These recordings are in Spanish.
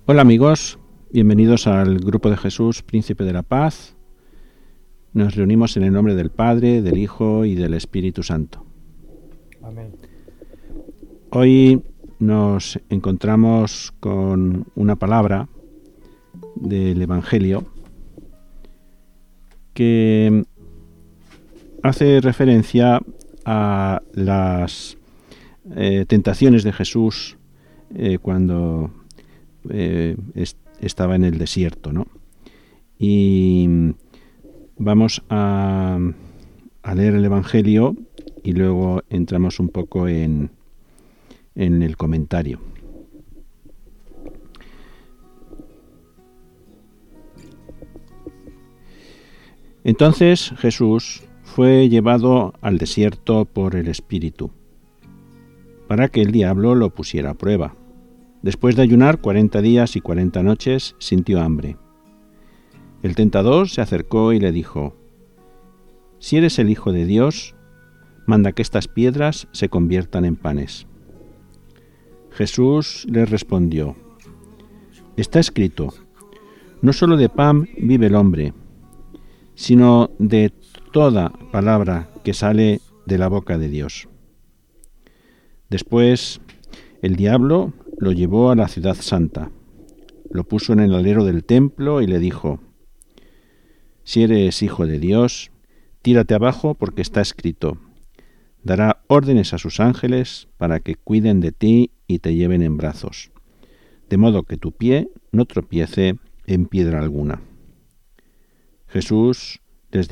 Hola amigos, bienvenidos al Grupo de Jesús, Príncipe de la Paz. Nos reunimos en el nombre del Padre, del Hijo y del Espíritu Santo. Amén. Hoy nos encontramos con una palabra del Evangelio que hace referencia a las tentaciones de Jesús cuando estaba en el desierto, ¿no? Y vamos a leer el Evangelio y luego entramos un poco en el comentario. Entonces Jesús fue llevado al desierto por el Espíritu, para que el diablo lo pusiera a prueba. Después de ayunar 40 días y 40 noches, sintió hambre. El tentador se acercó y le dijo: «Si eres el Hijo de Dios, manda que estas piedras se conviertan en panes». Jesús le respondió: «Está escrito, no solo de pan vive el hombre, sino de toda palabra que sale de la boca de Dios». Después, el diablo lo llevó a la ciudad santa, lo puso en el alero del templo y le dijo: «Si eres Hijo de Dios, tírate abajo, porque está escrito, dará órdenes a sus ángeles para que cuiden de ti y te lleven en brazos, de modo que tu pie no tropiece en piedra alguna». Jesús le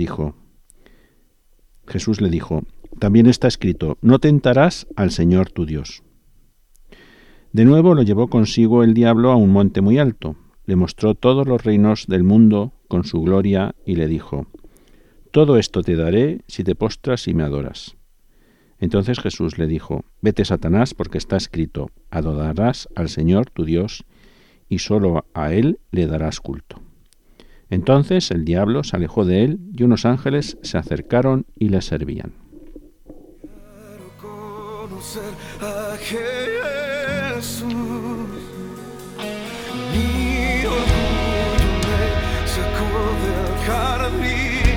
dijo: «También está escrito, no tentarás al Señor tu Dios». De nuevo lo llevó consigo el diablo a un monte muy alto, le mostró todos los reinos del mundo con su gloria y le dijo: «Todo esto te daré si te postras y me adoras». Entonces Jesús le dijo: «Vete, Satanás, porque está escrito, adorarás al Señor tu Dios y solo a Él le darás culto». Entonces el diablo se alejó de él y unos ángeles se acercaron y le servían. Mi orgullo me sacó del jardín,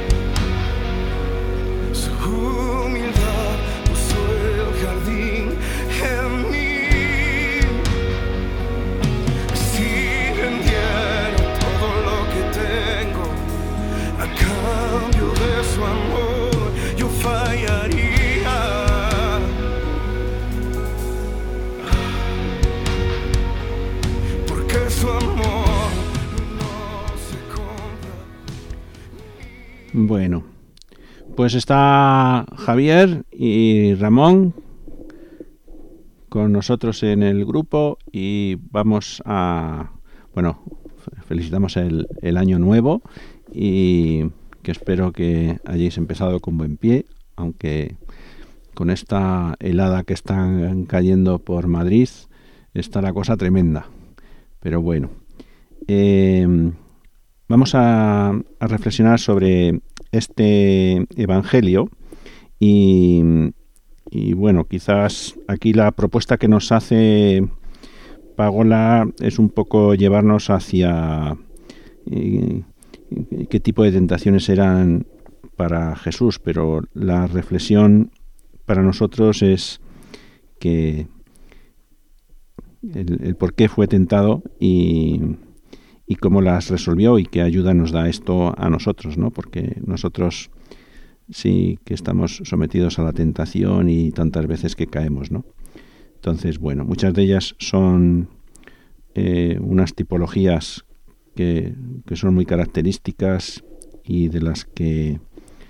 su humildad puso el jardín en mí. Si vendiera todo lo que tengo a cambio de su amor, yo fallaría. Bueno, pues está Javier y Ramón con nosotros en el grupo y vamos a, felicitamos el año nuevo y que espero que hayáis empezado con buen pie, aunque con esta helada que están cayendo por Madrid está la cosa tremenda. Pero bueno, vamos a reflexionar sobre este Evangelio y bueno, quizás aquí la propuesta que nos hace Pagola es un poco llevarnos hacia qué tipo de tentaciones eran para Jesús, pero la reflexión para nosotros es que el por qué fue tentado y cómo las resolvió y qué ayuda nos da esto a nosotros, ¿no? Porque nosotros sí que estamos sometidos a la tentación y tantas veces que caemos, ¿no? Entonces, bueno, muchas de ellas son unas tipologías que son muy características y de las que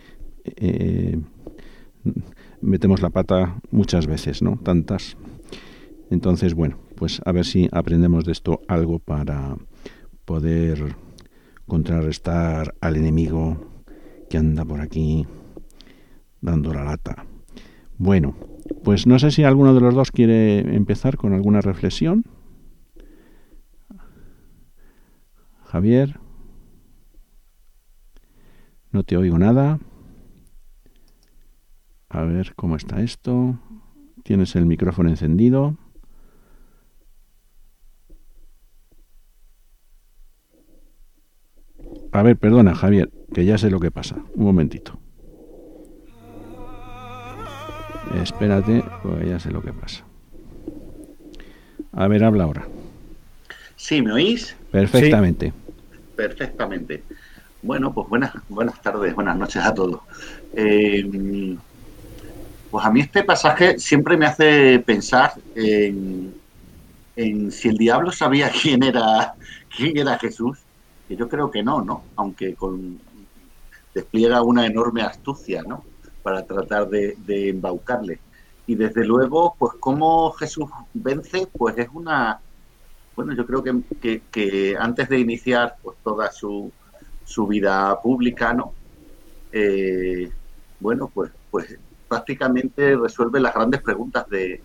metemos la pata muchas veces, ¿no? Tantas. Entonces, bueno, pues a ver si aprendemos de esto algo para poder contrarrestar al enemigo que anda por aquí dando la lata. Bueno, pues no sé si alguno de los dos quiere empezar con alguna reflexión. Javier, no te oigo nada. A ver cómo está esto. Tienes el micrófono encendido. A ver, perdona, Javier, que ya sé lo que pasa. Un momentito. Espérate, porque ya sé lo que pasa. A ver, habla ahora. Sí, ¿me oís? Perfectamente. Sí. Perfectamente. Bueno, pues buenas tardes, buenas noches a todos. Pues a mí este pasaje siempre me hace pensar en si el diablo sabía quién era Jesús, que yo creo que no, aunque despliega una enorme astucia, ¿no? Para tratar de embaucarle. Y desde luego, pues cómo Jesús vence, pues es bueno, yo creo que antes de iniciar pues toda su vida pública, ¿no? Bueno, pues prácticamente resuelve las grandes preguntas de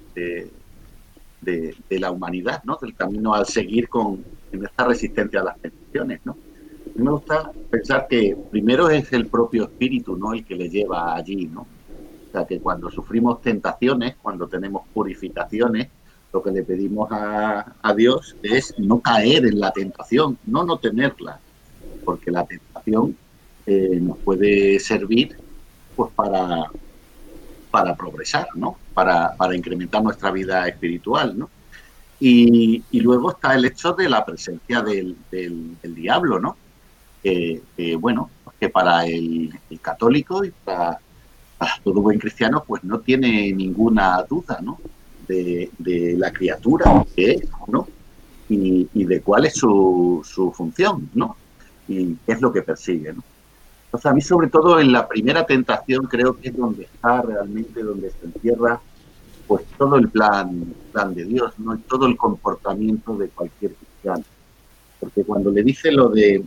la humanidad, ¿no? Del camino al seguir en esta resistencia a las tentaciones, ¿no? A mí me gusta pensar que primero es el propio espíritu, ¿no? El que le lleva allí, ¿no? O sea, que cuando sufrimos tentaciones, cuando tenemos purificaciones, lo que le pedimos a Dios es no caer en la tentación, no tenerla, porque la tentación nos puede servir pues para progresar, ¿no? Para incrementar nuestra vida espiritual, ¿no? Y luego está el hecho de la presencia del diablo, ¿no? Bueno, que para el católico y para todo buen cristiano, pues no tiene ninguna duda, ¿no? De la criatura que es, ¿no? Y de cuál es su función, ¿no? Y qué es lo que persigue, ¿no? O sea, a mí sobre todo en la primera tentación creo que es donde está realmente, donde se encierra pues todo el plan de Dios, ¿no? Y todo el comportamiento de cualquier cristiano. Porque cuando le dice lo de,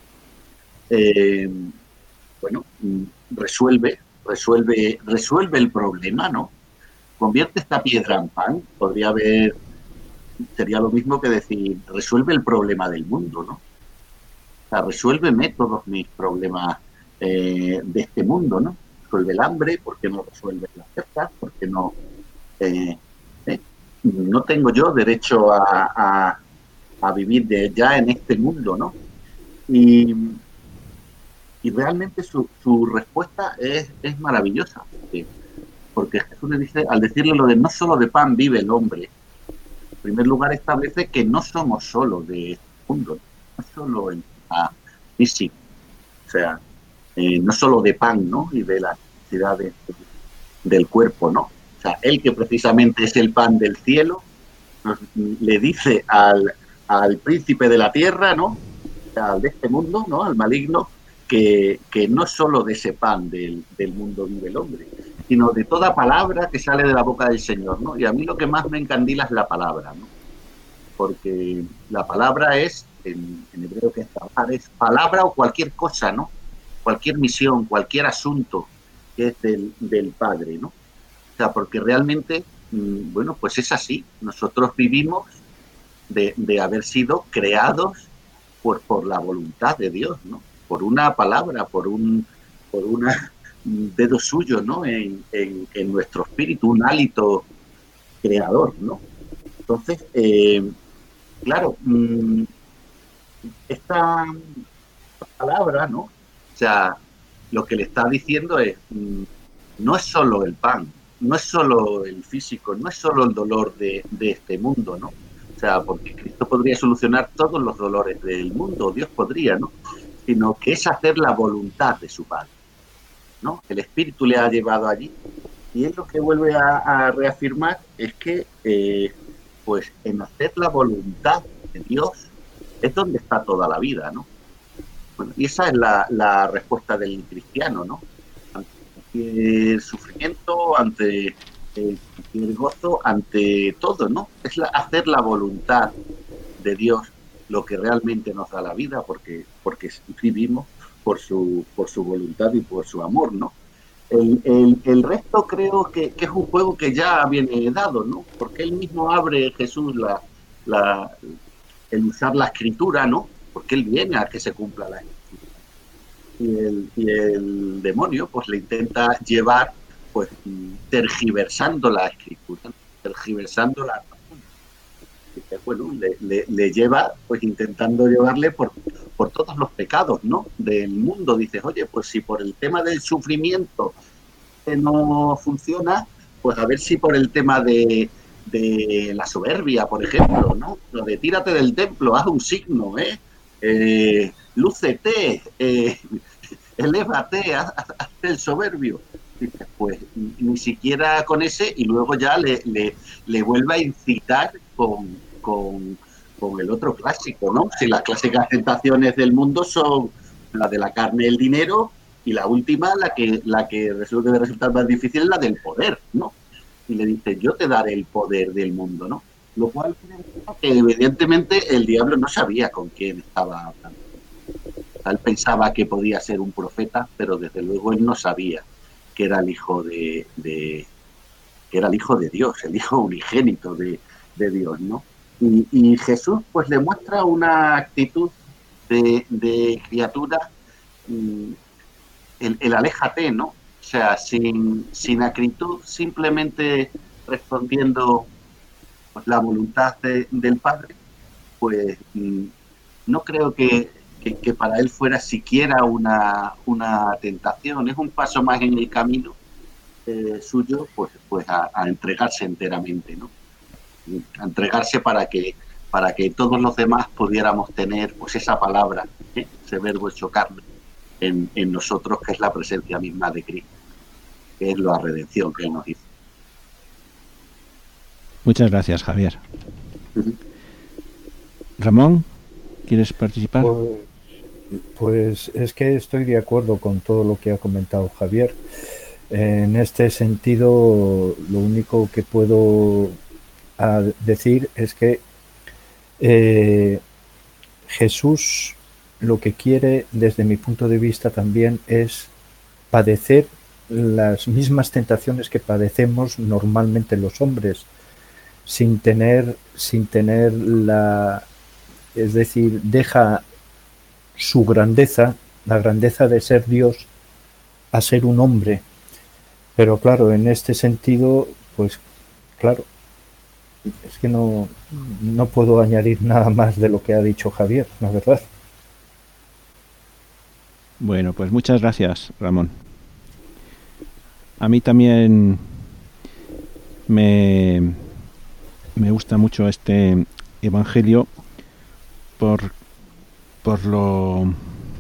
bueno, resuelve el problema, ¿no? Convierte esta piedra en pan, sería lo mismo que decir, resuelve el problema del mundo, ¿no? O sea, resuélveme todos mis problemas de este mundo, ¿no? Resuelve el hambre, ¿por qué no resuelve la cerca? ¿Por qué no? No tengo yo derecho a vivir ya en este mundo, ¿no? Y realmente su respuesta es maravillosa, porque Jesús le dice, al decirle lo de no solo de pan vive el hombre, en primer lugar establece que no somos solo de este mundo, no solo en la física, o sea, no solo de pan, ¿no? Y de las necesidades del cuerpo, ¿no? O sea, él que precisamente es el pan del cielo, le dice al príncipe de la tierra, ¿no? Al de este mundo, ¿no? Al maligno, que no solo de ese pan del mundo vive el hombre, sino de toda palabra que sale de la boca del Señor, ¿no? Y a mí lo que más me encandila es la palabra, ¿no? Porque la palabra es, en hebreo que es palabra o cualquier cosa, ¿no? Cualquier misión, cualquier asunto que es del Padre, ¿no? O sea, porque realmente, bueno, pues es así. Nosotros vivimos de haber sido creados por la voluntad de Dios, ¿no? Por una palabra, por un dedo suyo, ¿no? En nuestro espíritu, un hálito creador, ¿no? Entonces, claro, esta palabra, ¿no? O sea, lo que le está diciendo es, no es solo el pan, no es solo el físico, no es solo el dolor de este mundo, ¿no? O sea, porque Cristo podría solucionar todos los dolores del mundo, Dios podría, ¿no? Sino que es hacer la voluntad de su Padre, ¿no? El Espíritu le ha llevado allí. Y él lo que vuelve a reafirmar es que, pues, en hacer la voluntad de Dios es donde está toda la vida, ¿no? Bueno, y esa es la respuesta del cristiano, ¿no? Ante el sufrimiento, ante el gozo, ante todo, ¿no? Es hacer la voluntad de Dios lo que realmente nos da la vida, porque vivimos por su voluntad y por su amor, ¿no? El resto creo que es un juego que ya viene dado, ¿no? Porque él mismo abre, Jesús, el usar la escritura, ¿no? Porque él viene a que se cumpla la escritura. Y el demonio, pues, le intenta llevar, pues, tergiversando la escritura, tergiversando la razón. Bueno, le lleva, pues, intentando llevarle por por todos los pecados, ¿no?, del mundo. Dices, oye, pues si por el tema del sufrimiento no funciona, pues a ver si por el tema de la soberbia, por ejemplo, ¿no?, lo de tírate del templo, haz un signo, lúcete, elévate, haz el soberbio. Dices, pues ni siquiera con ese, y luego ya le vuelve a incitar con el otro clásico, ¿no? Si las clásicas tentaciones del mundo son la de la carne y el dinero, y la última, la que debe resultar más difícil, es la del poder, ¿no? Y le dice, yo te daré el poder del mundo, ¿no? Lo cual que evidentemente el diablo no sabía con quién estaba hablando. Él pensaba que podía ser un profeta, pero desde luego él no sabía que era el hijo que era el hijo de Dios, el hijo unigénito de Dios, ¿no? Y Jesús pues le muestra una actitud de criatura, el aléjate, ¿no? O sea, sin acritud, simplemente respondiendo pues la voluntad del Padre, pues no creo que para él fuera siquiera una tentación. Es un paso más en el camino suyo, pues a entregarse enteramente, ¿no? A entregarse para que todos los demás pudiéramos tener pues esa palabra, ese verbo hecho carne en nosotros, que es la presencia misma de Cristo, que es la redención que él nos hizo. Muchas gracias, Javier. Ramón, ¿quieres participar? Pues es que estoy de acuerdo con todo lo que ha comentado Javier. En este sentido, lo único que puedo decir es que Jesús lo que quiere, desde mi punto de vista también, es padecer las mismas tentaciones que padecemos normalmente los hombres, sin tener es decir, deja su grandeza, la grandeza de ser Dios, a ser un hombre. Pero claro, en este sentido, pues claro, es que no puedo añadir nada más de lo que ha dicho Javier, la verdad. Bueno, pues muchas gracias, Ramón. A mí también me gusta mucho este evangelio por lo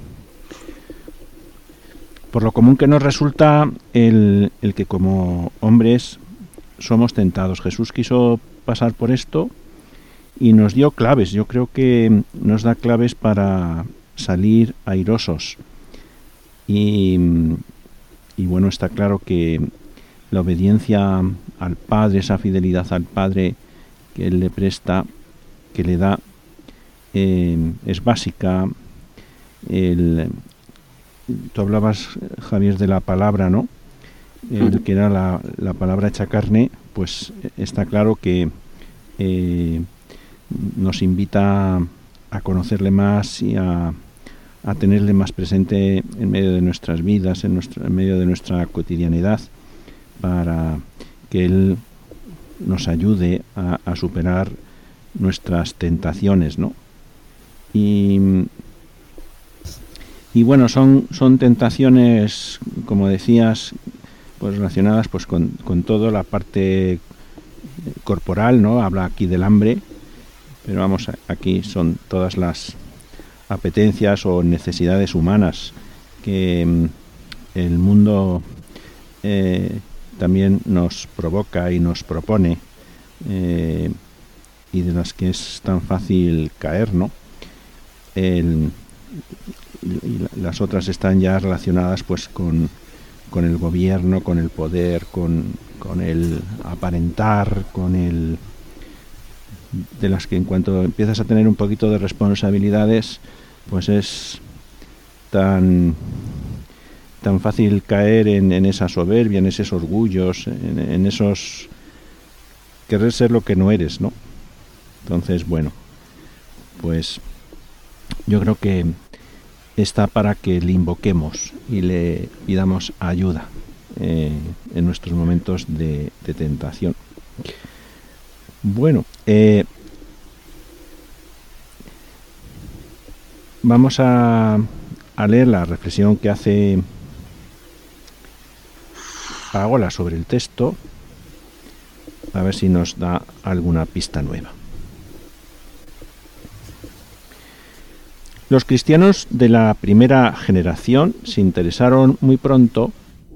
común que nos resulta el que como hombres somos tentados. Jesús quiso pasar por esto y nos dio claves. Yo creo que nos da claves para salir airosos. Y bueno, está claro que la obediencia al Padre, esa fidelidad al Padre que Él le presta, que le da, es básica. Tú hablabas, Javier, de la palabra, ¿no? Que era la palabra hecha carne. Pues está claro que nos invita a conocerle más y a tenerle más presente en medio de nuestras vidas, en medio de nuestra cotidianidad, para que Él nos ayude a superar nuestras tentaciones, ¿no? Y bueno, son tentaciones, como decías, pues relacionadas pues con toda la parte corporal, ¿no? Habla aquí del hambre, pero vamos, aquí son todas las apetencias o necesidades humanas que el mundo también nos provoca y nos propone, y de las que es tan fácil caer, ¿no? Y las otras están ya relacionadas pues con el gobierno, con el poder, con el aparentar, de las que en cuanto empiezas a tener un poquito de responsabilidades, pues es tan fácil caer en esa soberbia, en esos orgullos, en esos querer ser lo que no eres, ¿no? Entonces, bueno, pues yo creo que está para que le invoquemos y le pidamos ayuda en nuestros momentos de tentación. Bueno, Vamos a leer la reflexión que hace Paola sobre el texto, a ver si nos da alguna pista nueva. Los cristianos de la primera generación se interesaron muy pronto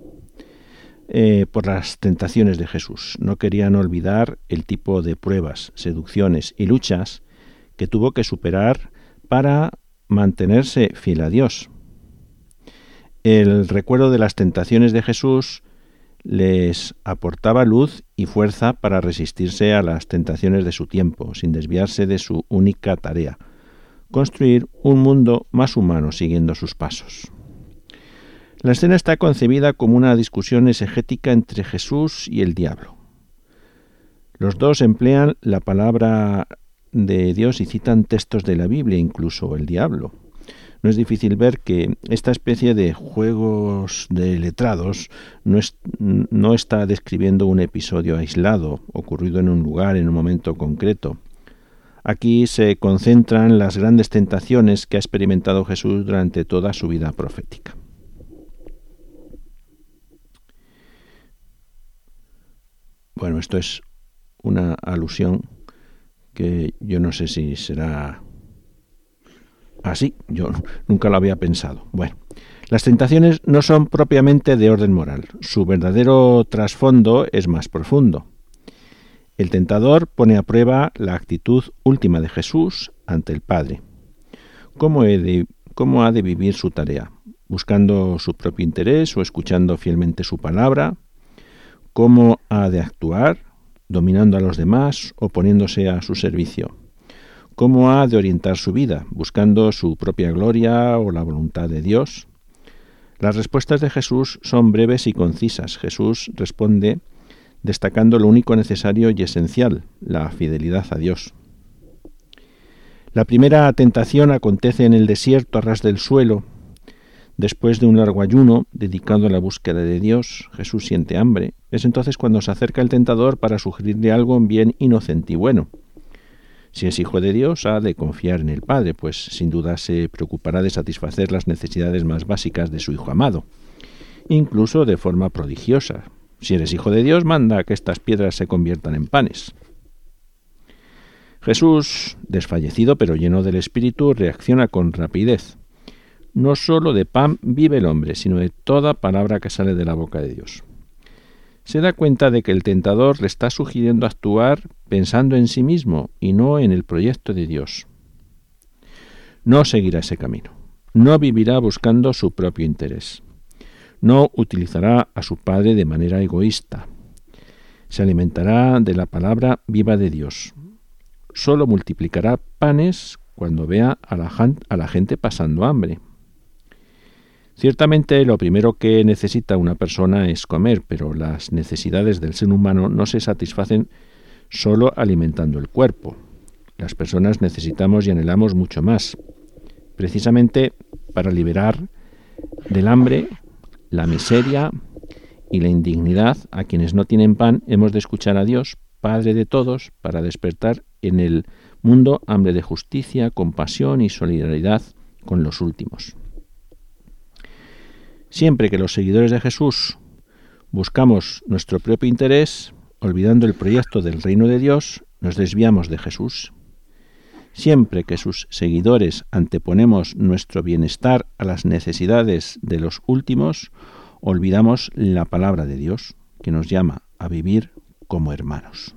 por las tentaciones de Jesús. No querían olvidar el tipo de pruebas, seducciones y luchas que tuvo que superar para mantenerse fiel a Dios. El recuerdo de las tentaciones de Jesús les aportaba luz y fuerza para resistirse a las tentaciones de su tiempo, sin desviarse de su única tarea: construir un mundo más humano siguiendo sus pasos. La escena está concebida como una discusión exegética entre Jesús y el diablo. Los dos emplean la palabra de Dios y citan textos de la Biblia, incluso el diablo. No es difícil ver que esta especie de juegos de letrados no está describiendo un episodio aislado, ocurrido en un lugar, en un momento concreto. Aquí se concentran las grandes tentaciones que ha experimentado Jesús durante toda su vida profética. Bueno, esto es una alusión que yo no sé si será así, yo nunca lo había pensado. Bueno, las tentaciones no son propiamente de orden moral, su verdadero trasfondo es más profundo. El tentador pone a prueba la actitud última de Jesús ante el Padre. ¿Cómo ha de vivir su tarea? ¿Buscando su propio interés o escuchando fielmente su palabra? ¿Cómo ha de actuar? ¿Dominando a los demás o poniéndose a su servicio? ¿Cómo ha de orientar su vida? ¿Buscando su propia gloria o la voluntad de Dios? Las respuestas de Jesús son breves y concisas. Jesús responde destacando lo único necesario y esencial, la fidelidad a Dios. La primera tentación acontece en el desierto a ras del suelo. Después de un largo ayuno dedicado a la búsqueda de Dios, Jesús siente hambre. Es entonces cuando se acerca el tentador para sugerirle algo bien inocente y bueno. Si es hijo de Dios, ha de confiar en el Padre, pues sin duda se preocupará de satisfacer las necesidades más básicas de su Hijo amado, incluso de forma prodigiosa. Si eres hijo de Dios, manda que estas piedras se conviertan en panes. Jesús, desfallecido pero lleno del Espíritu, reacciona con rapidez. No solo de pan vive el hombre, sino de toda palabra que sale de la boca de Dios. Se da cuenta de que el tentador le está sugiriendo actuar pensando en sí mismo y no en el proyecto de Dios. No seguirá ese camino. No vivirá buscando su propio interés. No utilizará a su Padre de manera egoísta. Se alimentará de la palabra viva de Dios. Solo multiplicará panes cuando vea a la gente pasando hambre. Ciertamente lo primero que necesita una persona es comer, pero las necesidades del ser humano no se satisfacen solo alimentando el cuerpo. Las personas necesitamos y anhelamos mucho más. Precisamente para liberar del hambre, la miseria y la indignidad a quienes no tienen pan, hemos de escuchar a Dios, Padre de todos, para despertar en el mundo hambre de justicia, compasión y solidaridad con los últimos. Siempre que los seguidores de Jesús buscamos nuestro propio interés, olvidando el proyecto del reino de Dios, nos desviamos de Jesús. Siempre que sus seguidores anteponemos nuestro bienestar a las necesidades de los últimos, olvidamos la palabra de Dios, que nos llama a vivir como hermanos.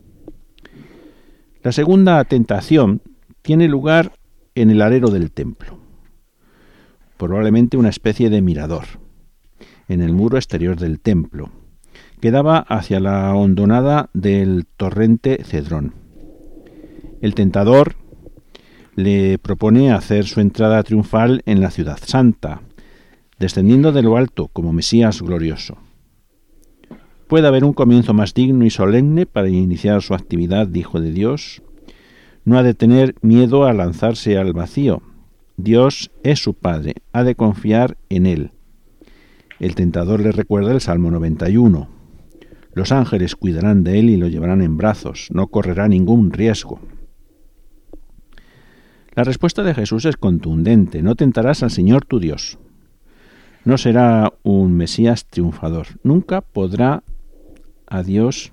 La segunda tentación tiene lugar en el alero del templo, probablemente una especie de mirador, en el muro exterior del templo, que daba hacia la hondonada del torrente Cedrón. El tentador le propone hacer su entrada triunfal en la ciudad santa, descendiendo de lo alto como Mesías glorioso. ¿Puede haber un comienzo más digno y solemne para iniciar su actividad de Hijo de Dios? No ha de tener miedo a lanzarse al vacío. Dios es su Padre, ha de confiar en Él. El tentador le recuerda el Salmo 91. Los ángeles cuidarán de él y lo llevarán en brazos, no correrá ningún riesgo. La respuesta de Jesús es contundente: no tentarás al Señor tu Dios. No será un Mesías triunfador. Nunca pondrá a Dios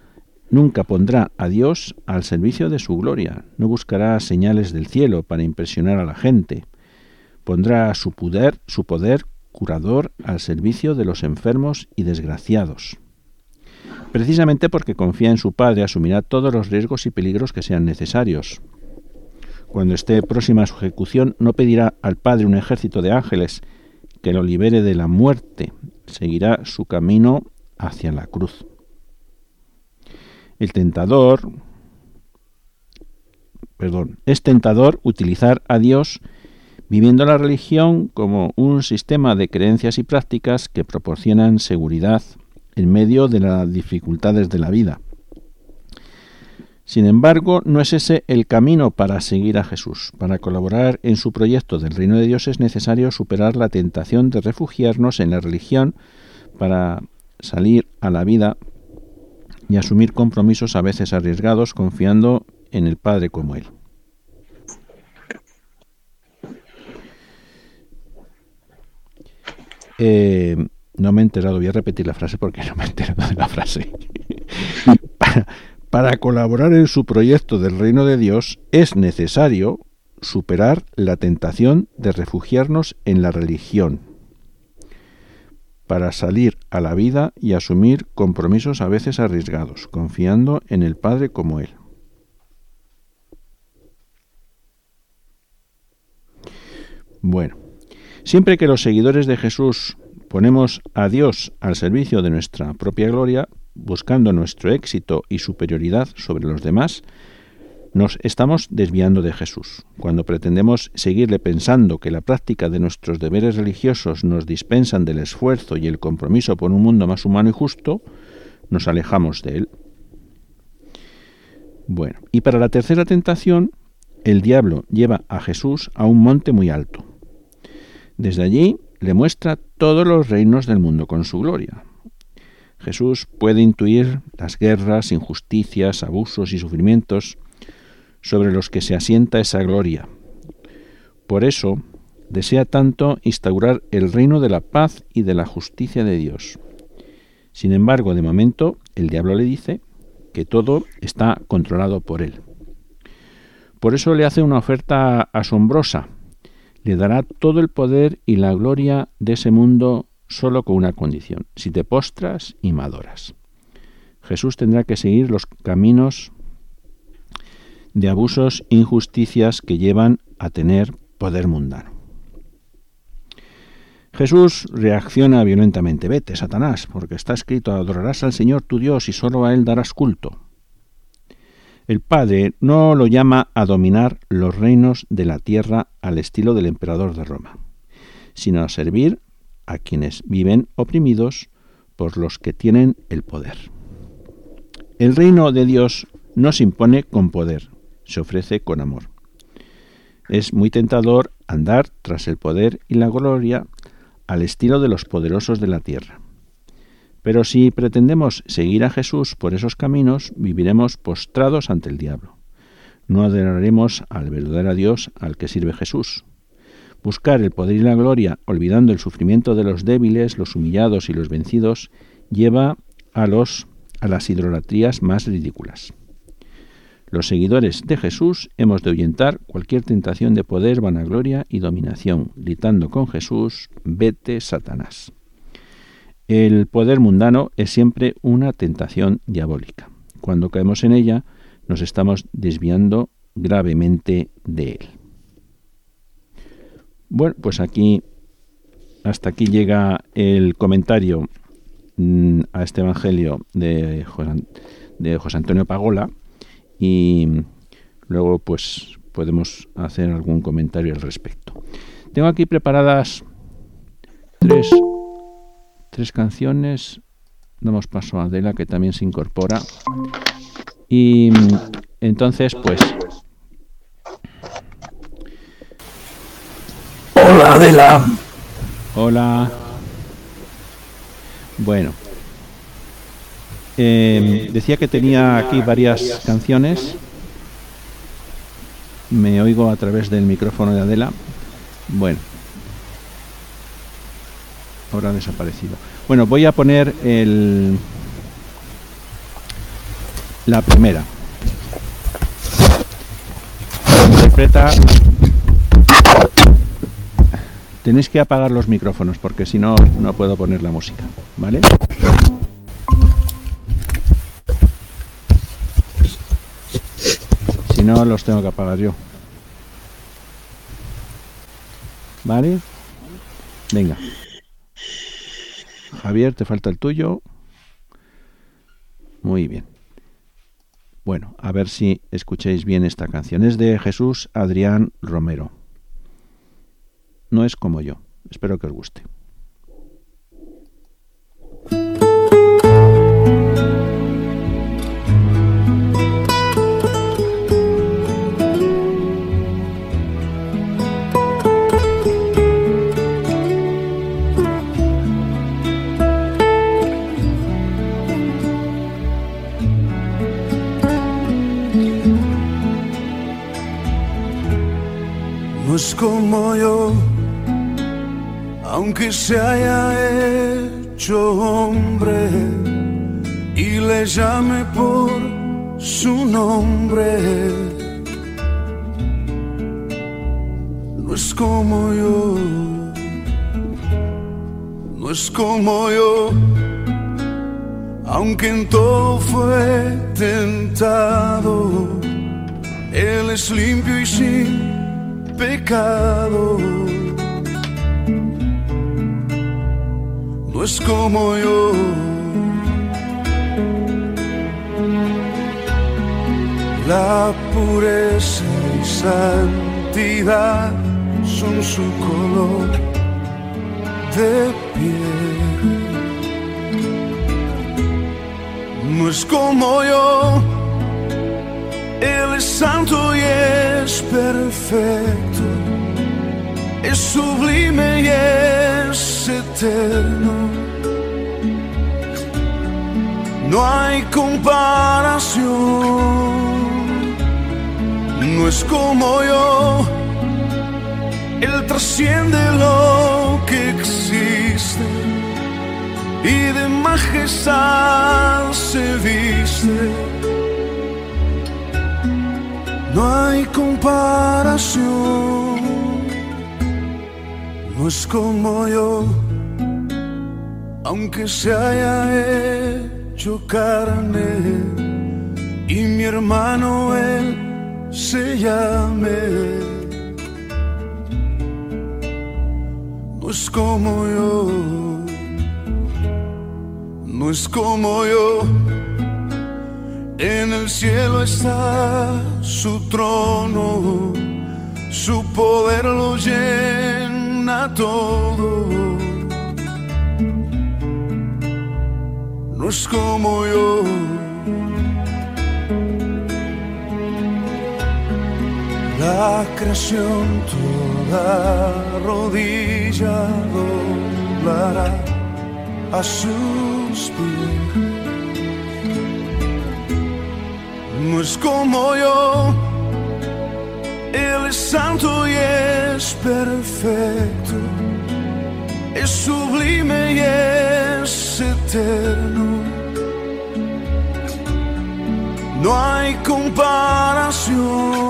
al servicio de su gloria. No buscará señales del cielo para impresionar a la gente. Pondrá su poder curador al servicio de los enfermos y desgraciados. Precisamente porque confía en su Padre, asumirá todos los riesgos y peligros que sean necesarios. Cuando esté próxima a su ejecución, no pedirá al Padre un ejército de ángeles que lo libere de la muerte. Seguirá su camino hacia la cruz. Es tentador utilizar a Dios viviendo la religión como un sistema de creencias y prácticas que proporcionan seguridad en medio de las dificultades de la vida. Sin embargo, no es ese el camino para seguir a Jesús. Para colaborar en su proyecto del reino de Dios es necesario superar la tentación de refugiarnos en la religión para salir a la vida y asumir compromisos a veces arriesgados, confiando en el Padre como Él. No me he enterado, voy a repetir la frase porque no me he enterado de la frase. Para colaborar en su proyecto del reino de Dios es necesario superar la tentación de refugiarnos en la religión para salir a la vida y asumir compromisos a veces arriesgados, confiando en el Padre como Él. Bueno, siempre que los seguidores de Jesús ponemos a Dios al servicio de nuestra propia gloria, buscando nuestro éxito y superioridad sobre los demás, nos estamos desviando de Jesús. Cuando pretendemos seguirle pensando que la práctica de nuestros deberes religiosos nos dispensan del esfuerzo y el compromiso por un mundo más humano y justo, nos alejamos de él. Bueno, y para la tercera tentación, el diablo lleva a Jesús a un monte muy alto. Desde allí le muestra todos los reinos del mundo con su gloria. Jesús puede intuir las guerras, injusticias, abusos y sufrimientos sobre los que se asienta esa gloria. Por eso, desea tanto instaurar el reino de la paz y de la justicia de Dios. Sin embargo, de momento, el diablo le dice que todo está controlado por él. Por eso le hace una oferta asombrosa. Le dará todo el poder y la gloria de ese mundo solo con una condición: si te postras y me adoras. Jesús tendrá que seguir los caminos de abusos e injusticias que llevan a tener poder mundano. Jesús reacciona violentamente: vete, Satanás, porque está escrito: adorarás al Señor tu Dios y solo a Él darás culto. El Padre no lo llama a dominar los reinos de la tierra al estilo del emperador de Roma, sino a servir a quienes viven oprimidos por los que tienen el poder. El reino de Dios no se impone con poder, se ofrece con amor. Es muy tentador andar tras el poder y la gloria al estilo de los poderosos de la tierra. Pero si pretendemos seguir a Jesús por esos caminos, viviremos postrados ante el diablo. No adoraremos al verdadero Dios al que sirve Jesús. Buscar el poder y la gloria, olvidando el sufrimiento de los débiles, los humillados y los vencidos, lleva a las idolatrías más ridículas. Los seguidores de Jesús hemos de ahuyentar cualquier tentación de poder, vanagloria y dominación, gritando con Jesús: vete, Satanás. El poder mundano es siempre una tentación diabólica. Cuando caemos en ella, nos estamos desviando gravemente de él. Bueno, pues hasta aquí llega el comentario a este Evangelio de José Antonio Pagola, y luego pues podemos hacer algún comentario al respecto. Tengo aquí preparadas tres canciones. Damos paso a Adela, que también se incorpora, y entonces pues... Hola, Adela. Hola. Bueno, decía que tenía aquí varias canciones. Me oigo a través del micrófono de Adela. Bueno, ahora ha desaparecido. Bueno, voy a poner la primera. Interpreta. Tenéis que apagar los micrófonos porque si no, no puedo poner la música, ¿vale? Si no, los tengo que apagar yo. ¿Vale? Venga. Javier, te falta el tuyo. Muy bien. Bueno, a ver si escucháis bien esta canción. Es de Jesús Adrián Romero. No es como yo. Espero que os guste. No es como yo, aunque se haya hecho hombre y le llame por su nombre. No es como yo, no es como yo, aunque en todo fue tentado. Él es limpio y sin pecado. No es como yo, la pureza y santidad son su color de piel. No es como yo, Él es santo y es perfecto, es sublime y es eterno. No hay comparación. No es como yo, Él trasciende lo que existe y de majestad se viste. No hay comparación. No es como yo, aunque se haya hecho carne y mi hermano él se llame. No es como yo, no es como yo. En el cielo está su trono, su poder lo llena todo. No es como yo, la creación toda rodilla doblará a sus pies. No es como yo, Él es santo y es perfecto, es sublime y es eterno. No hay comparación.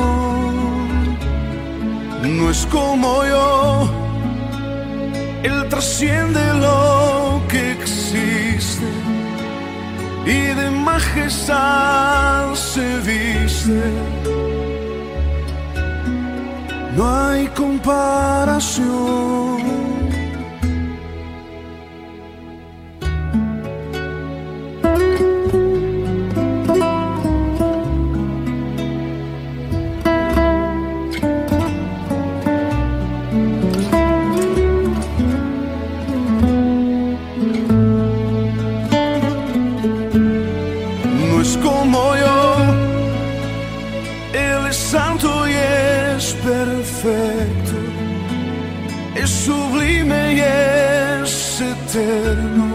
No es como yo, Él trasciende lo que existe y de majestad se viste. No hay comparación. Perfecto, es sublime y es eterno.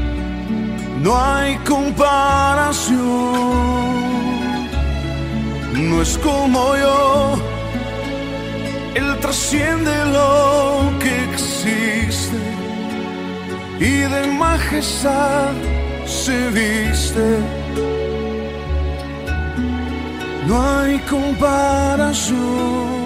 No hay comparación. no es como yo. Él trasciende lo que existe y de majestad se viste. No hay comparación.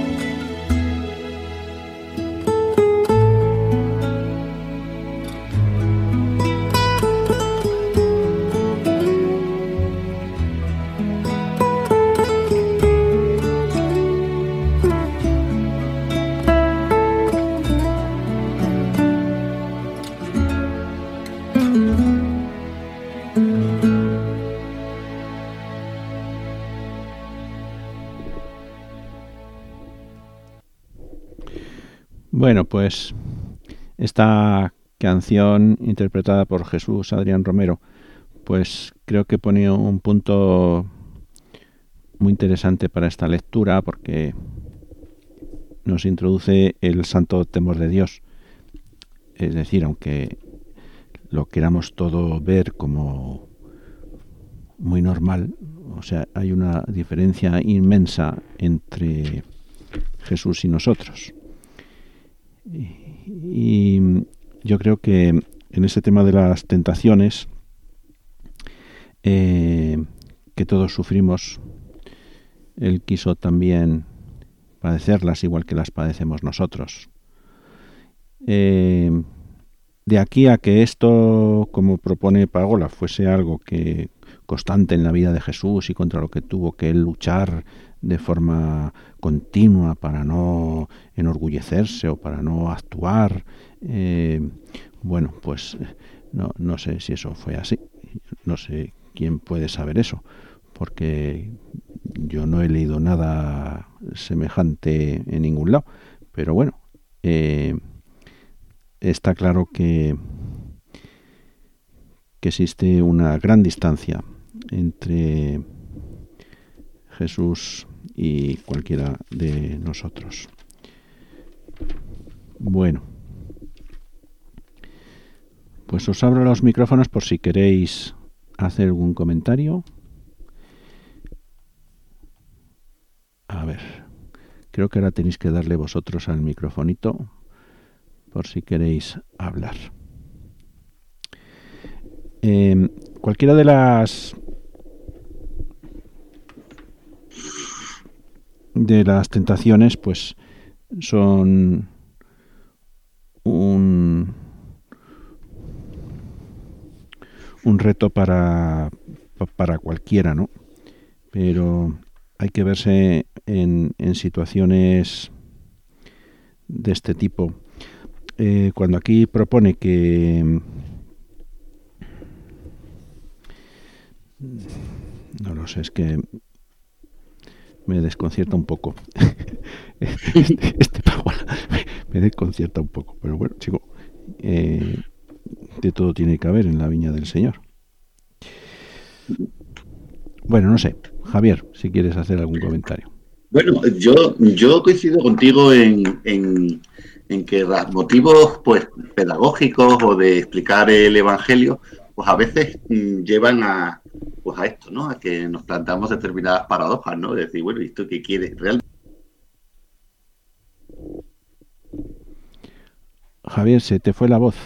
Bueno, pues esta canción interpretada por Jesús Adrián Romero, pues creo que pone un punto muy interesante para esta lectura, porque nos introduce el santo temor de Dios. Es decir, aunque lo queramos todo ver como muy normal, o sea, hay una diferencia inmensa entre Jesús y nosotros. Y yo creo que en ese tema de las tentaciones que todos sufrimos, Él quiso también padecerlas igual que las padecemos nosotros. De aquí a que esto, como propone Pagola, fuese algo que constante en la vida de Jesús y contra lo que tuvo que Él luchar de forma continua para no enorgullecerse o para no actuar, bueno, pues no sé si eso fue así. No sé quién puede saber eso, porque yo no he leído nada semejante en ningún lado. Pero bueno, está claro que existe una gran distancia entre Jesús y cualquiera de nosotros. Bueno, pues os abro los micrófonos por si queréis hacer algún comentario. A ver, creo que ahora tenéis que darle vosotros al microfonito por si queréis hablar. Cualquiera de las tentaciones, pues son un reto para cualquiera, ¿no? Pero hay que verse en situaciones de este tipo. Cuando aquí propone que no lo sé, es que me desconcierta un poco. este Pagola me desconcierta un poco, pero bueno, chico, de todo tiene que haber en la viña del Señor. Bueno, no sé, Javier, si quieres hacer algún comentario. Bueno, yo coincido contigo en que los motivos pues pedagógicos o de explicar el Evangelio pues a veces llevan a esto, ¿no? A que nos planteamos determinadas paradojas, ¿no? De decir, bueno, ¿y esto qué quiere realmente? Javier, se te fue la voz.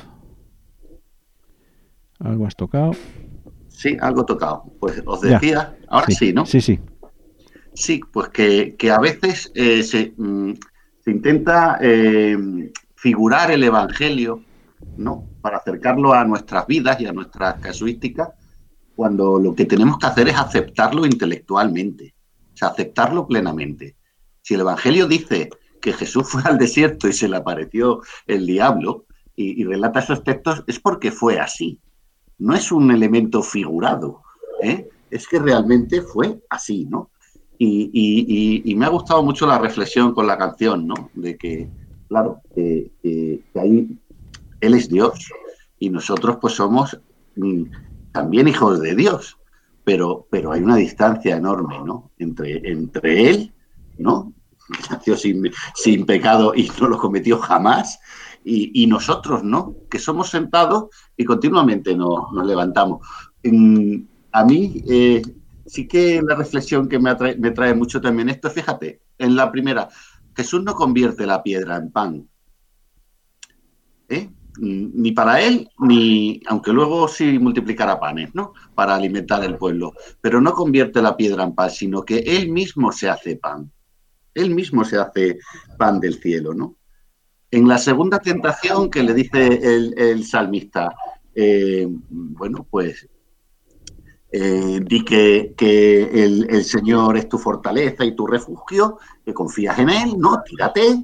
¿Algo has tocado? Sí, algo tocado. Pues os decía, ya. Ahora sí, ¿no? Sí. Sí, pues que a veces se intenta figurar el Evangelio, ¿no? Para acercarlo a nuestras vidas y a nuestras casuísticas, cuando lo que tenemos que hacer es aceptarlo intelectualmente, o sea, aceptarlo plenamente. Si el Evangelio dice que Jesús fue al desierto y se le apareció el diablo y relata esos textos, es porque fue así. No es un elemento figurado, ¿eh? Es que realmente fue así, ¿no? Y me ha gustado mucho la reflexión con la canción, ¿no? De que, claro, que ahí Él es Dios y nosotros pues somos también hijos de Dios, pero hay una distancia enorme, ¿no? Entre Él, ¿no? Que nació sin pecado y no lo cometió jamás, y nosotros, ¿no? Que somos sentados y continuamente nos levantamos. A mí sí que la reflexión que me trae mucho también esto, fíjate, en la primera, Jesús no convierte la piedra en pan, ¿eh? Ni para él, ni, aunque luego sí multiplicará panes, ¿no? Para alimentar el pueblo, pero no convierte la piedra en pan, sino que él mismo se hace pan, él mismo se hace pan del cielo, ¿no? En la segunda tentación que le dice el salmista, bueno, pues di que el Señor es tu fortaleza y tu refugio, que confías en Él, ¿no? Tírate.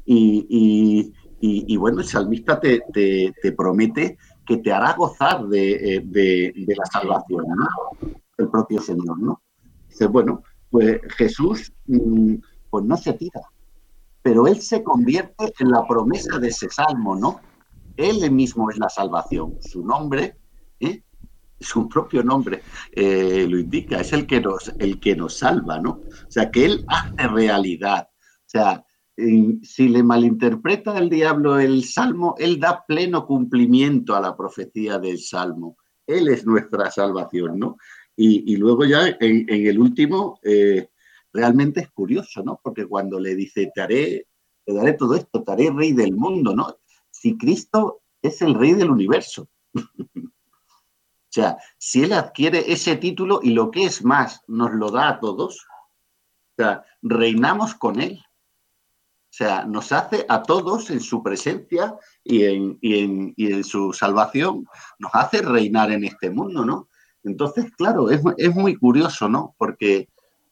Y bueno, el salmista te promete que te hará gozar de la salvación, ¿no? El propio Señor, ¿no? Dice, bueno, pues Jesús pues no se tira, pero Él se convierte en la promesa de ese salmo, ¿no? Él mismo es la salvación, su nombre, su propio nombre lo indica, es el que nos salva, ¿no? O sea, que Él hace realidad. O sea, si le malinterpreta el diablo el Salmo, Él da pleno cumplimiento a la profecía del Salmo. Él es nuestra salvación, ¿no? Y luego ya en el último, realmente es curioso, ¿no? Porque cuando le dice, te daré todo esto, te haré rey del mundo, ¿no? Si Cristo es el rey del universo. O sea, si Él adquiere ese título y lo que es más, nos lo da a todos, o sea, reinamos con Él. O sea, nos hace a todos en su presencia y en su salvación, nos hace reinar en este mundo, ¿no? Entonces, claro, es muy curioso, ¿no? Porque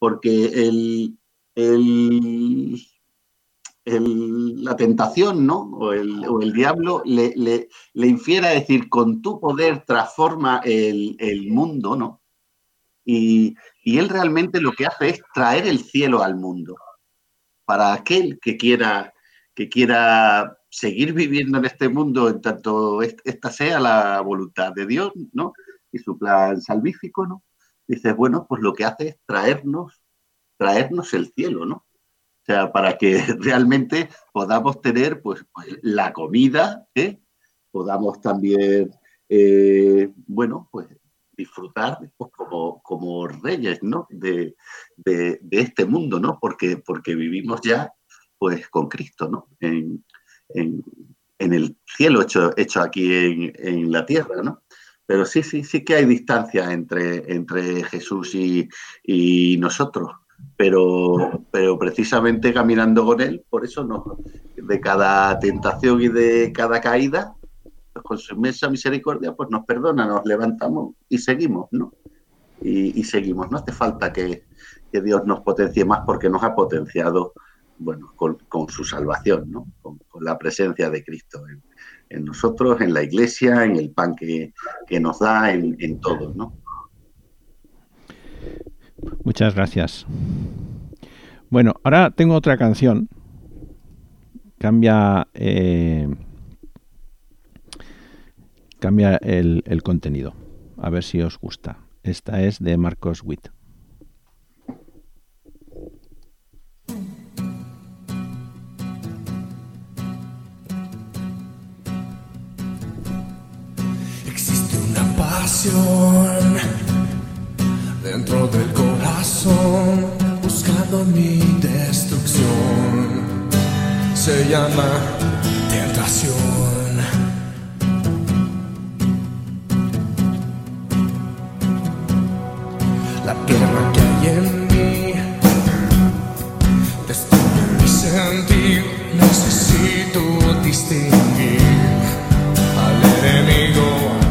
la tentación, ¿no? O el diablo le infiere a decir, con tu poder transforma el mundo, ¿no? Y él realmente lo que hace es traer el cielo al mundo. Para aquel que quiera seguir viviendo en este mundo, en tanto esta sea la voluntad de Dios, ¿no? Y su plan salvífico, ¿no? Dice, bueno, pues lo que hace es traernos el cielo, ¿no? O sea, para que realmente podamos tener pues la comida, podamos también, bueno, pues disfrutar pues, como reyes, ¿no? de este mundo, ¿no? Porque vivimos ya pues con Cristo, ¿no? En el cielo hecho aquí en la tierra, ¿no? Pero sí que hay distancia entre Jesús y nosotros. Pero precisamente caminando con Él, por eso de cada tentación y de cada caída, pues con su inmensa misericordia, pues nos perdona, nos levantamos y seguimos, ¿no? Y seguimos. No hace falta que Dios nos potencie más porque nos ha potenciado, bueno, con su salvación, ¿no? Con la presencia de Cristo en nosotros, en la Iglesia, en el pan que nos da, en todo, ¿no? Muchas gracias. Bueno, ahora tengo otra canción. Cambia el contenido. A ver si os gusta. Esta es de Marcos Witt. Existe una pasión dentro del corazón, buscando mi destrucción. Se llama tentación. La guerra que hay en mí destruye mi sentir. Necesito distinguir al enemigo.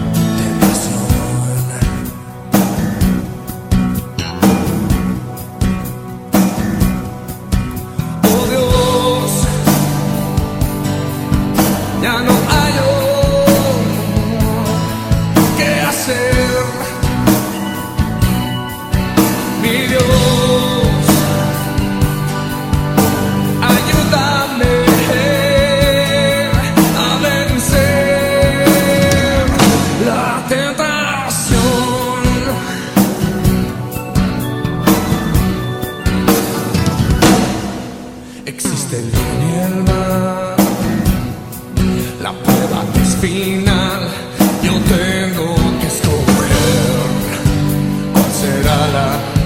Ya no hay qué hacer, mi Dios, ayúdame a vencer la tentación. Existe el bien y el mal. La prueba es final, yo tengo que escoger cuál será la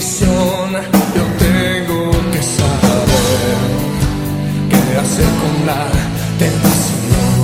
decisión. Yo tengo que saber qué hacer con la tentación.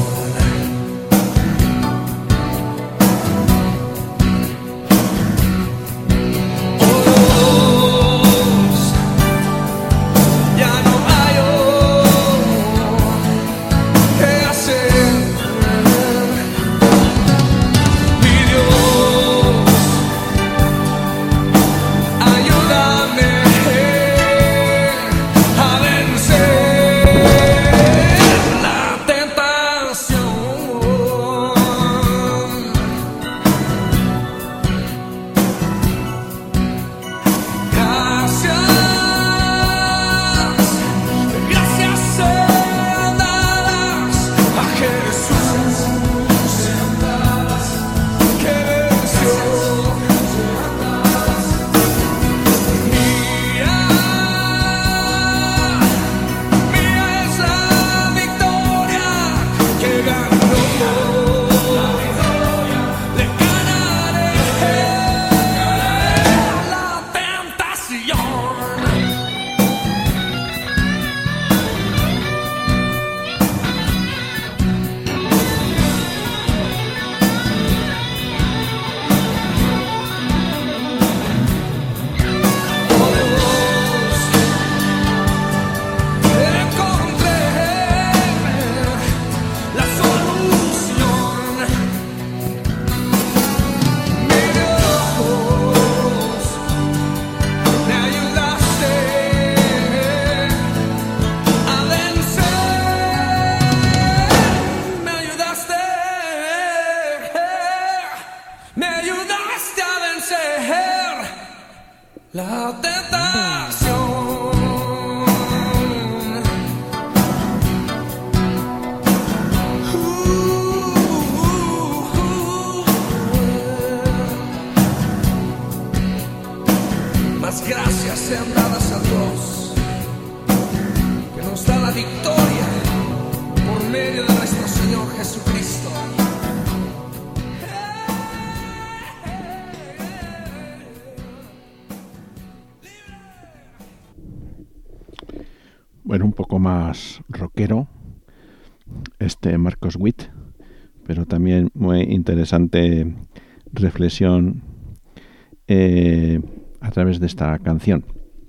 La tentación. Más gracias sean dadas a Dios, que nos da la victoria por medio de nuestro Señor Jesucristo. Bueno, un poco más rockero este Marcos Witt, pero también muy interesante reflexión a través de esta canción.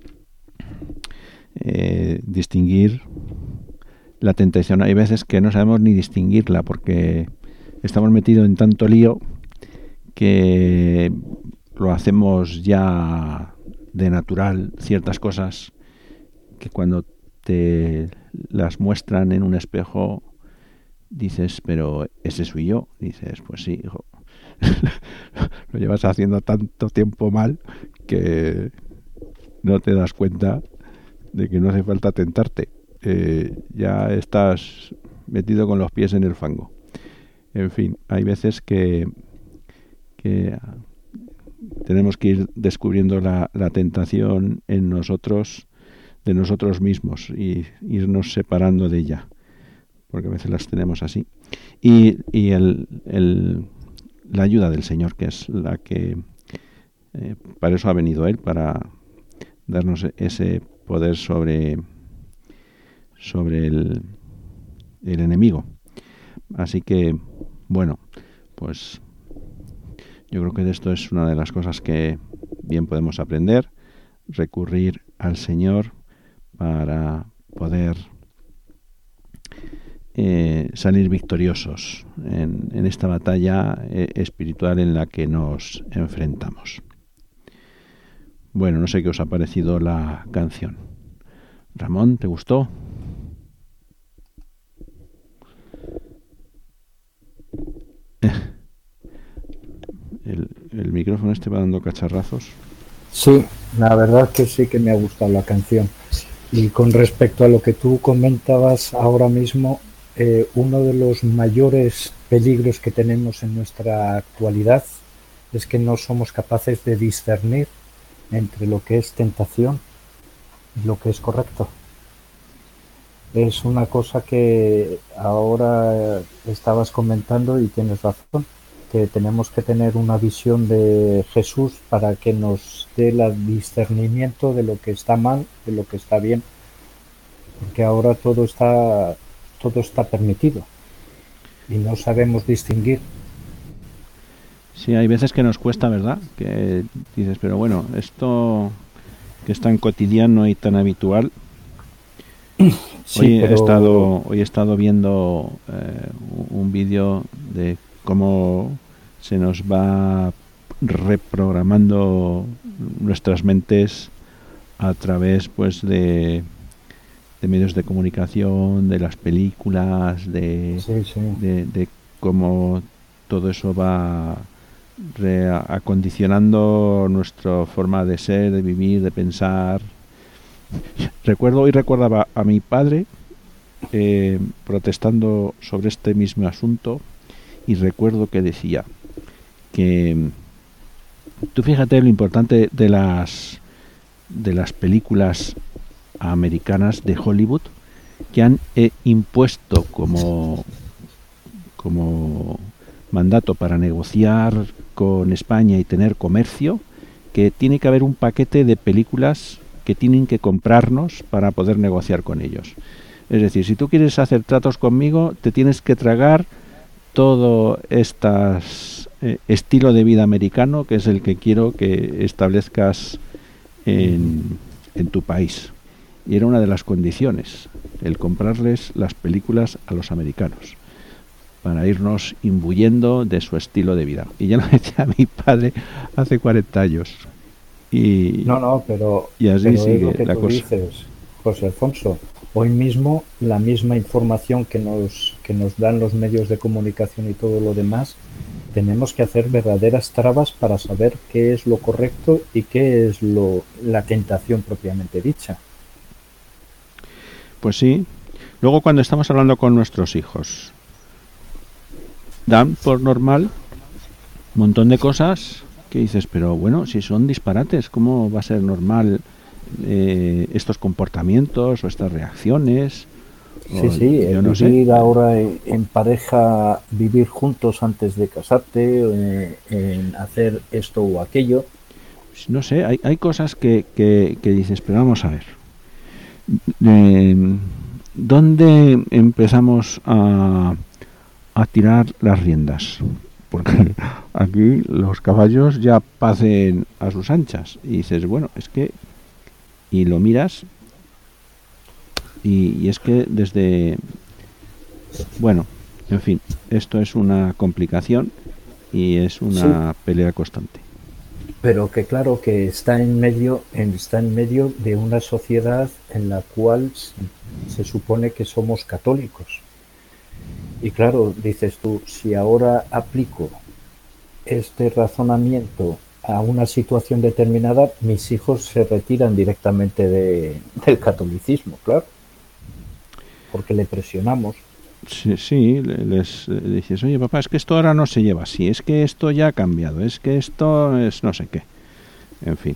Distinguir la tentación. Hay veces que no sabemos ni distinguirla porque estamos metidos en tanto lío que lo hacemos ya de natural, ciertas cosas que cuando te las muestran en un espejo dices, pero ese soy yo. Dices, pues sí, hijo. Lo llevas haciendo tanto tiempo mal que no te das cuenta de que no hace falta tentarte. Ya estás metido con los pies en el fango. En fin, hay veces que tenemos que ir descubriendo la tentación en nosotros, de nosotros mismos, y irnos separando de ella, porque a veces las tenemos así. Y la ayuda del Señor, que es la que para eso ha venido Él, para darnos ese poder sobre el enemigo. Así que, bueno, pues yo creo que de esto es una de las cosas que bien podemos aprender, recurrir al Señor para poder salir victoriosos en esta batalla espiritual en la que nos enfrentamos. Bueno, no sé qué os ha parecido la canción. Ramón, ¿te gustó? El micrófono este va dando cacharrazos. Sí, la verdad que sí que me ha gustado la canción. Y con respecto a lo que tú comentabas ahora mismo, uno de los mayores peligros que tenemos en nuestra actualidad es que no somos capaces de discernir entre lo que es tentación y lo que es correcto. Es una cosa que ahora estabas comentando y tienes razón. que tenemos que tener una visión de Jesús para que nos dé el discernimiento de lo que está mal, de lo que está bien, porque ahora todo está permitido y no sabemos distinguir. Sí, hay veces que nos cuesta, ¿verdad? Que dices, pero bueno, esto que es tan cotidiano y tan habitual. Sí, hoy he estado viendo un vídeo de cómo se nos va reprogramando nuestras mentes a través, pues, de medios de comunicación, de las películas, de cómo todo eso va acondicionando nuestra forma de ser, de vivir, de pensar. Hoy recordaba a mi padre protestando sobre este mismo asunto, y recuerdo que decía que tú fíjate lo importante de las películas americanas de Hollywood, que han impuesto como mandato para negociar con España y tener comercio, que tiene que haber un paquete de películas que tienen que comprarnos para poder negociar con ellos. Es decir, si tú quieres hacer tratos conmigo, te tienes que tragar todo este estilo de vida americano, que es el que quiero que establezcas en tu país. Y era una de las condiciones, el comprarles las películas a los americanos, para irnos imbuyendo de su estilo de vida. Y ya lo decía mi padre hace 40 años. Y así sigue la cosa. Dices, José Alfonso, hoy mismo la misma información que nos dan los medios de comunicación y todo lo demás, tenemos que hacer verdaderas trabas para saber qué es lo correcto y qué es la tentación propiamente dicha. Pues sí. Luego, cuando estamos hablando con nuestros hijos, dan por normal un montón de cosas que dices, pero bueno, si son disparates, ¿cómo va a ser normal estos comportamientos o estas reacciones? Sí, vivir ahora en pareja, vivir juntos antes de casarte, en hacer esto o aquello. Pues no sé, hay cosas que dices, pero vamos a ver. ¿Dónde empezamos a tirar las riendas? Porque aquí los caballos ya pasen a sus anchas y dices, bueno, es que, y lo miras y es que bueno, en fin, esto es una complicación y es una pelea constante. Pero que claro que está en medio de una sociedad en la cual se supone que somos católicos. Y claro, dices tú, si ahora aplico este razonamiento a una situación determinada, mis hijos se retiran directamente del catolicismo, claro, porque le presionamos. Sí, les dices, oye papá, es que esto ahora no se lleva así, es que esto ya ha cambiado, es que esto es no sé qué. En fin.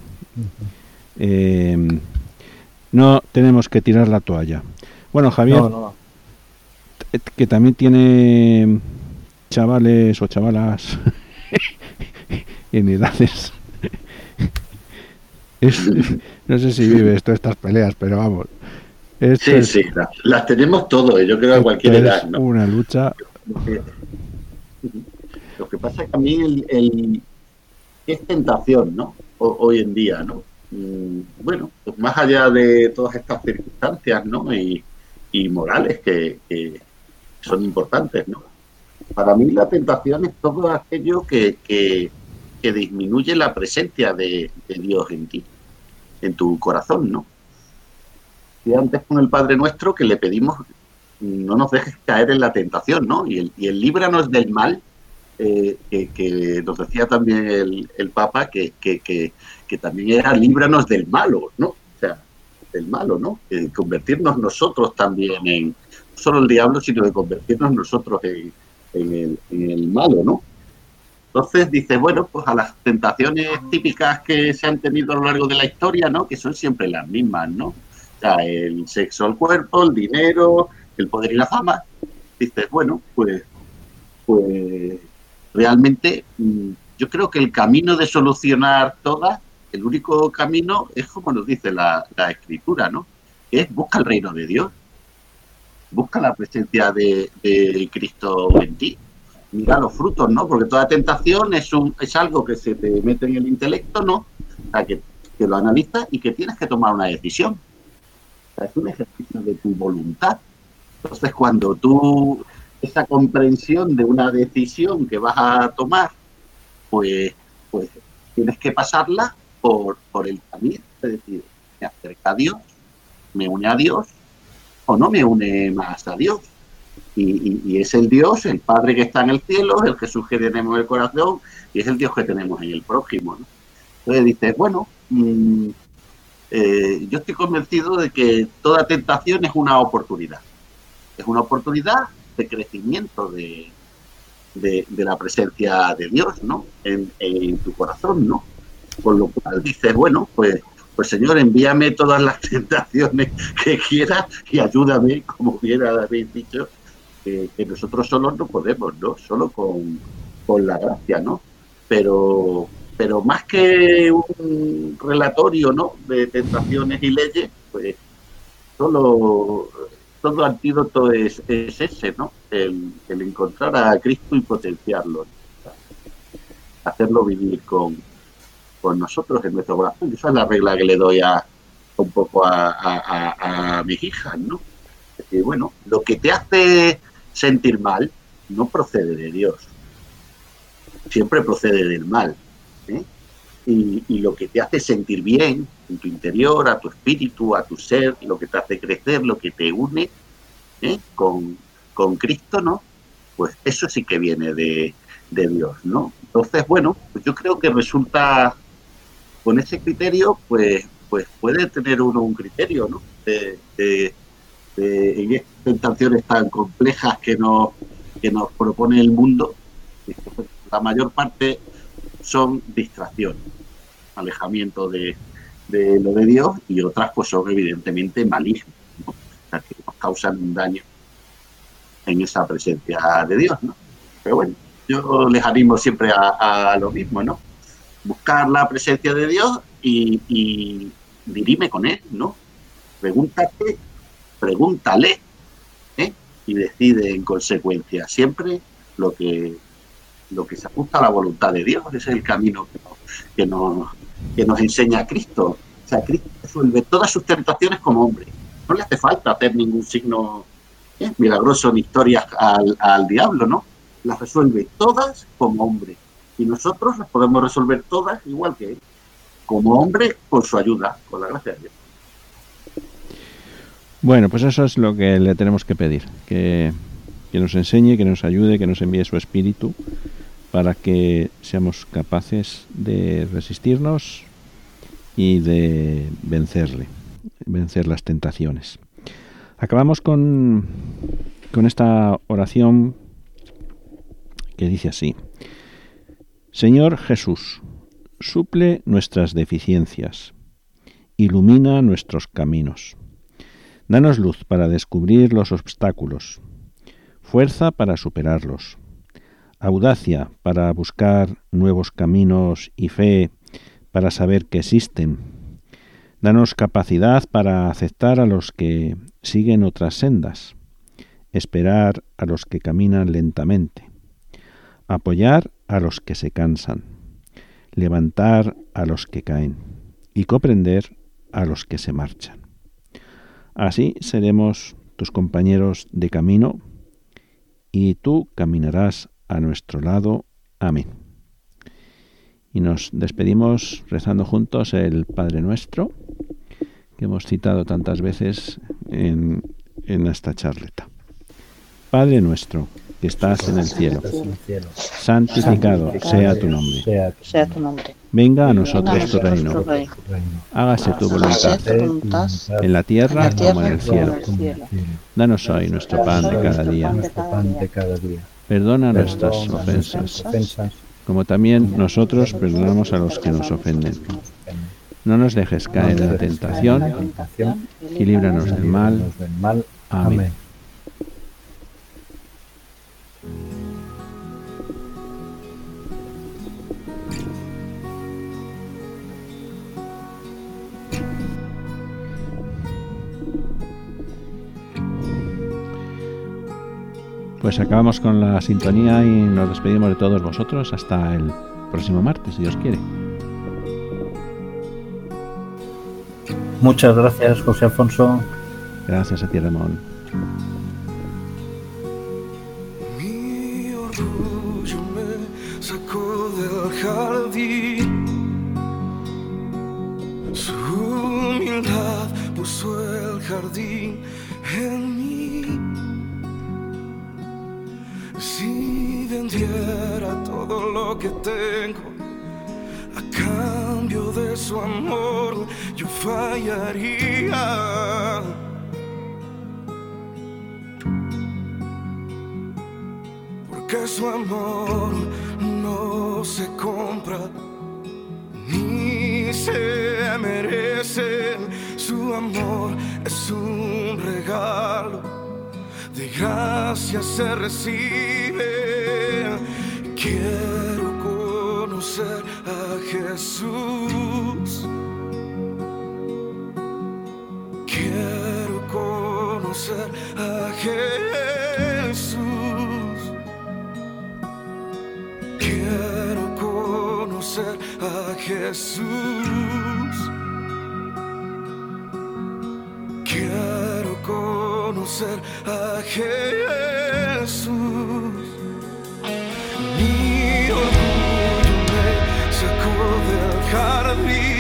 No tenemos que tirar la toalla. Bueno, Javier, no. Que también tiene chavales o chavalas en edades. No sé si vives todas estas peleas, pero vamos. Sí, las tenemos todos, yo creo a cualquier edad, ¿no? Una lucha. Lo que pasa es que a mí es tentación, ¿no? Hoy en día, ¿no? Bueno, pues más allá de todas estas circunstancias, ¿no? Y morales que son importantes, ¿no? Para mí la tentación es todo aquello que disminuye la presencia de Dios en ti, en tu corazón, ¿no? Y antes con el Padre Nuestro que le pedimos no nos dejes caer en la tentación, ¿no? Y el líbranos del mal, que nos decía también el Papa, que también era líbranos del malo, ¿no? O sea, del malo, ¿no? Convertirnos nosotros también en, no solo el diablo, sino de convertirnos nosotros en el malo, ¿no? Entonces dice, bueno, pues a las tentaciones típicas que se han tenido a lo largo de la historia, ¿no? Que son siempre las mismas, ¿no? O sea, el sexo, el cuerpo, el dinero, el poder y la fama. Dices, bueno, pues realmente yo creo que el camino de solucionar todas, el único camino es como nos dice la Escritura, ¿no? Es busca el reino de Dios, busca la presencia de Cristo en ti. Mira los frutos, ¿no? Porque toda tentación es algo que se te mete en el intelecto, ¿no? O sea, que lo analizas y que tienes que tomar una decisión. O sea, es un ejercicio de tu voluntad. Entonces, cuando tú, esa comprensión de una decisión que vas a tomar, pues tienes que pasarla por el camino. Es decir, me acerca a Dios, me une a Dios, o no me une más a Dios. Y es el Dios, el Padre que está en el cielo, el Jesús que tenemos en el corazón, y es el Dios que tenemos en el prójimo, ¿no? Entonces dices, bueno, yo estoy convencido de que toda tentación es una oportunidad. Es una oportunidad de crecimiento de la presencia de Dios, ¿no? En tu corazón, ¿no? Con lo cual dices, bueno, pues Señor, envíame todas las tentaciones que quieras y ayúdame, como bien habéis dicho, que nosotros solos no podemos, ¿no? Solo con la gracia, ¿no? Pero más que un relatorio, ¿no? De tentaciones y leyes, pues todo antídoto es ese, ¿no? El encontrar a Cristo y potenciarlo, ¿no? Hacerlo vivir con nosotros en nuestro corazón. Esa es la regla que le doy un poco a mis hijas, ¿no? Es decir, bueno, lo que te hace sentir mal no procede de Dios, siempre procede del mal, ¿eh? Y lo que te hace sentir bien en tu interior, a tu espíritu, a tu ser, lo que te hace crecer, lo que te une, ¿eh? con Cristo, ¿no? Pues eso sí que viene de Dios, ¿no? Entonces, bueno, pues yo creo que resulta, con ese criterio, pues puede tener uno un criterio, ¿no? En estas tentaciones tan complejas que nos propone el mundo, la mayor parte son distracciones, alejamiento de lo de Dios, y otras pues son evidentemente malignas, ¿no? O sea, que nos causan un daño en esa presencia de Dios, ¿no? Pero bueno, yo les animo siempre a lo mismo, ¿no? Buscar la presencia de Dios y dirime con Él, ¿no? Pregúntale, ¿eh? Y decide en consecuencia. Siempre lo que se ajusta a la voluntad de Dios. Ese es el camino que nos enseña Cristo. O sea, Cristo resuelve todas sus tentaciones como hombre. No le hace falta hacer ningún signo milagroso ni historias al diablo, ¿no? Las resuelve todas como hombre. Y nosotros las podemos resolver todas igual que él, como hombre, con su ayuda, con la gracia de Dios. Bueno, pues eso es lo que le tenemos que pedir, que nos enseñe, que nos ayude, que nos envíe su espíritu para que seamos capaces de resistirnos y de vencer las tentaciones. Acabamos con esta oración que dice así: Señor Jesús, suple nuestras deficiencias, ilumina nuestros caminos. Danos luz para descubrir los obstáculos, fuerza para superarlos, audacia para buscar nuevos caminos y fe para saber que existen. Danos capacidad para aceptar a los que siguen otras sendas, esperar a los que caminan lentamente, apoyar a los que se cansan, levantar a los que caen y comprender a los que se marchan. Así seremos tus compañeros de camino y tú caminarás a nuestro lado. Amén. Y nos despedimos rezando juntos el Padre Nuestro, que hemos citado tantas veces en esta charleta. Padre nuestro, que estás en el cielo, santificado sea tu nombre. Venga a nosotros tu reino. Hágase tu voluntad, en la tierra como en el cielo. Danos hoy nuestro pan de cada día. Perdona nuestras ofensas, como también nosotros perdonamos a los que nos ofenden. No nos dejes caer en la tentación y líbranos del mal. Amén. Pues acabamos con la sintonía y nos despedimos de todos vosotros hasta el próximo martes, si Dios quiere. Muchas gracias, José Alfonso. Gracias a ti, Ramón. Mi orgullo me sacó del jardín, su humildad puso el jardín en mí. Si vendiera todo lo que tengo a cambio de su amor, yo fallaría. Porque su amor no se compra ni se merece. Su amor es un regalo, de gracia se recibe. Quiero conocer a Jesús. Quiero conocer a Jesús. Quiero conocer a Jesús. Quiero conocer a Jesús. Mi orgullo me sacó del jardín,